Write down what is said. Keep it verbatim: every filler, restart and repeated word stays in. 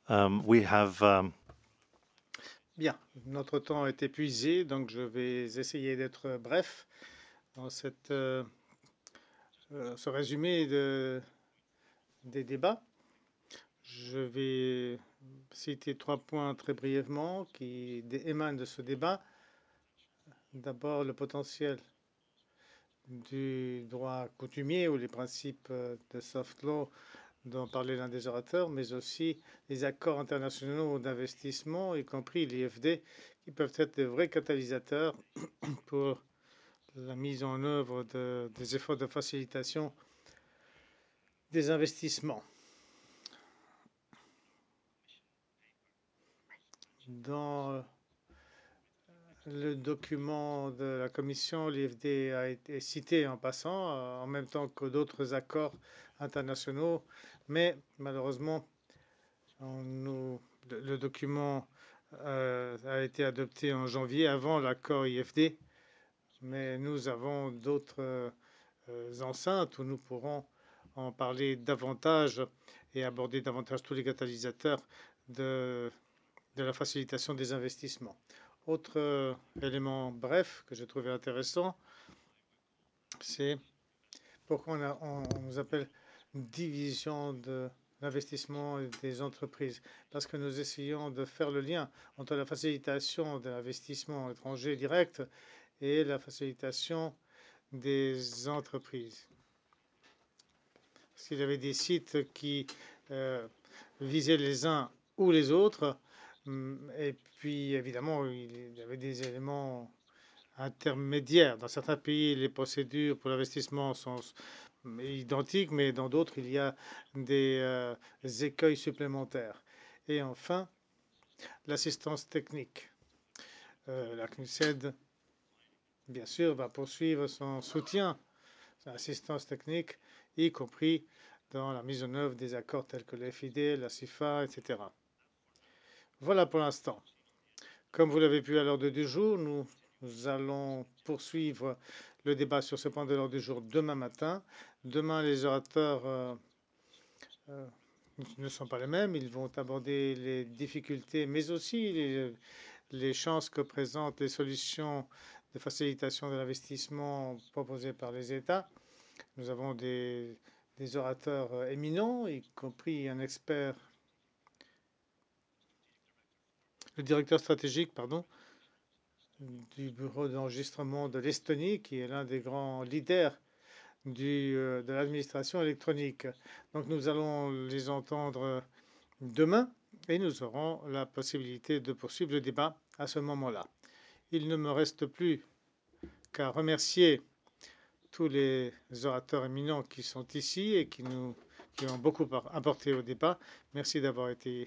Um, we have um, Bien, notre temps est épuisé, donc je vais essayer d'être bref dans cette, euh, euh, ce résumé de- des débats. Je vais citer trois points très brièvement qui dé- émanent de ce débat. D'abord, le potentiel du droit coutumier ou les principes euh, de soft law dont parlait l'un des orateurs, mais aussi les accords internationaux d'investissement, y compris l'I F D, qui peuvent être de vrais catalysateurs pour la mise en œuvre de- des efforts de facilitation des investissements. Dans le document de la Commission, l'I F D a été cité en passant, euh, en même temps que d'autres accords internationaux, mais malheureusement, on nous- le, le document euh, a été adopté en janvier avant l'accord I F D, mais nous avons d'autres euh, enceintes où nous pourrons en parler davantage et aborder davantage tous les catalysateurs de, de la facilitation des investissements. Autre euh, élément bref que j'ai trouvé intéressant, c'est pourquoi on, a- on- on nous appelle division de l'investissement et des entreprises. Parce que nous essayons de faire le lien entre la facilitation de l'investissement étranger direct et la facilitation des entreprises. Parce qu'il y avait des sites qui euh, visaient les uns ou les autres. Hum, Et puis, évidemment, il y avait des éléments intermédiaires. Dans certains pays, les procédures pour l'investissement sont identiques, mais dans d'autres, il y a des euh, écueils supplémentaires. Et enfin, l'assistance technique. Euh, la CNUSED, bien sûr, va poursuivre son soutien à l'assistance technique, y compris dans la mise en œuvre des accords tels que l'F I D, la CIFA, et cetera. Voilà pour l'instant. Comme vous l'avez vu à l'ordre du jour, nous, nous allons poursuivre le débat sur ce point de l'ordre du jour demain matin. Demain, les orateurs euh, euh, ne sont pas les mêmes. Ils vont aborder les difficultés, mais aussi les, les chances que présentent les solutions de facilitation de l'investissement proposées par les États. Nous avons des, des orateurs euh, éminents, y compris un expert, le directeur stratégique, pardon, du bureau d'enregistrement de l'Estonie, qui est l'un des grands leaders du, euh, de l'administration électronique. Donc nous allons les entendre demain et nous aurons la possibilité de poursuivre le débat à ce moment-là. Il ne me reste plus qu'à remercier tous les orateurs éminents qui sont ici et qui nous qui ont beaucoup apporté au débat. Merci d'avoir été